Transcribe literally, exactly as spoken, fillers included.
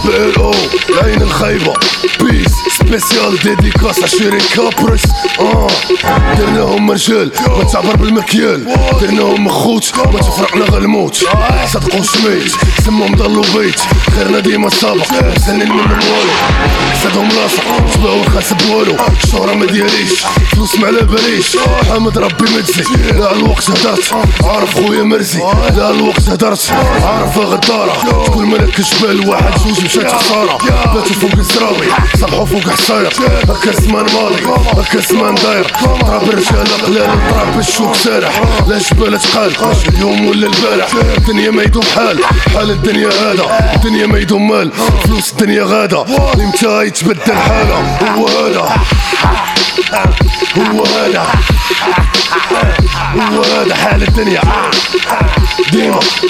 بي ال او العين الخايبة بيس سبيسيال ديديكاس عشرين كابرس. اه درناهم رجال ما تعبر بالمكيال، درناهم خوت ما تفرقنا غير الموت. صدقوا سميت سمهم ضلوا بيت، خيرنا ديما سابق سنين منهم والو. حسدهم لاصق تباعو خاسب والو، الشهرة ما دياليش فلوس ما على باليش. حامد ربي مجزي لا الوقت هدرت، عارف خويا مرزي لا الوقت هدرت، عارف غدارة تكون ملك جبال واحد جوج مشات خسارة. باتو فوق الزراوي صبحو فوق حصاير، هكا الزمان ماضي هكا الزمان داير. طراب الرجال قلال طراب الشوك سارح، لا جبال تقال اليوم ولا البارح. الدنيا ما يدوم حال حال الدنيا هذا، الدنيا ما يدوم مال فلوس الدنيا غادا. امتى يتبدل حالة هو هذا هو هذا هو هذا حال الدنيا ديما